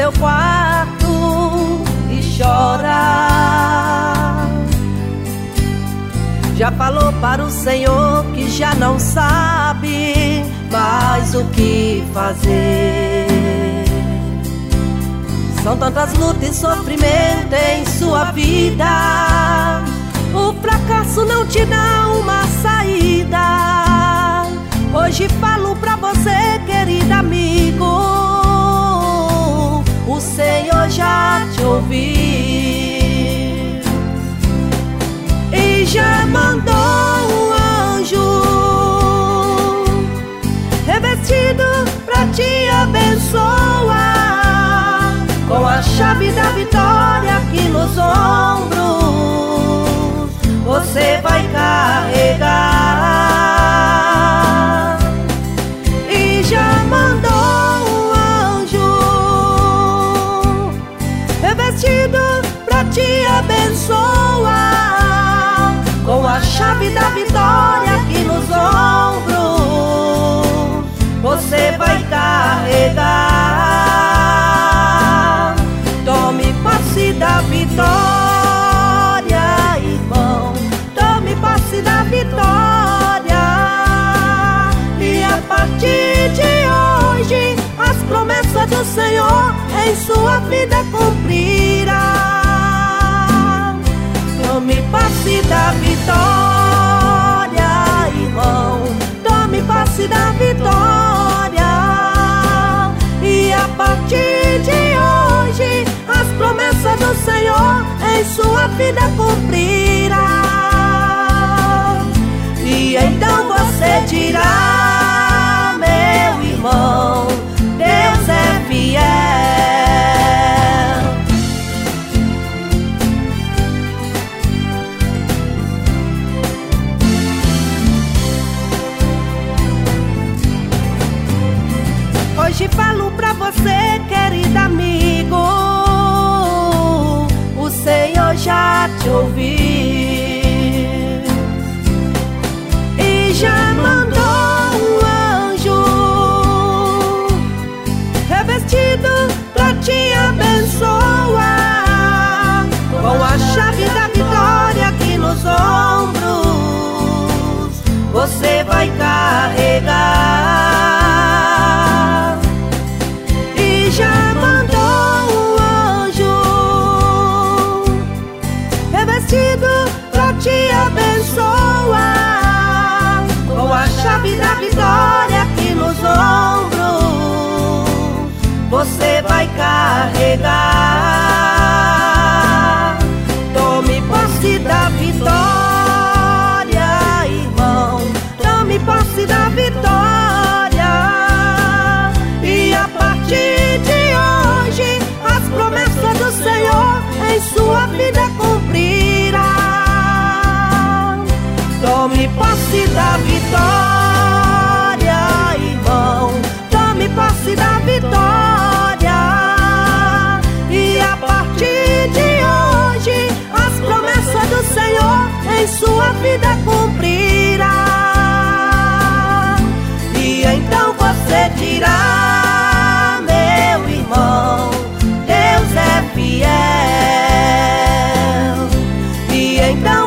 seu quarto e chora. Já falou para o Senhor que já não sabe mais o que fazer. São tantas lutas e sofrimento em sua vida, o fracasso não te dá uma saída. Hoje falo pra você, querido amigo, o Senhor já te ouviu e já mandou um anjo revestido pra te abençoar, com a chave da vitória aqui nos ombros você vai carregar. E já mandou um anjo revestido pra te abençoar, com a chave da vitória aqui nos ombros você vai carregar. Tome posse da vitória, irmão, tome posse da vitória. E a partir de hoje as promessas do Senhor em sua vida cumprirá. Tome posse da vitória, irmão, tome posse da vitória. E a partir de hoje as promessas do Senhor em sua vida cumprirá. E então você dirá, meu irmão, Deus é fiel. Hoje falo pra você, querido amigo, o Senhor já te ouviu e já mandou um anjo revestido pra te abençoar, com a chave da vitória aqui nos ombros você vai carregar. Já mandou um anjo revestido pra te abençoar, com a chave da vitória aqui nos ombros você vai carregar. Tome posse da vitória, irmão, tome posse da vitória. E a partir de hoje as promessas do Senhor em sua vida cumprirá. Tome posse da vitória, irmão, tome posse da vitória. E a partir de hoje as promessas do Senhor em sua vida cumprirá. E então você dirá, meu irmão, Deus é fiel. E então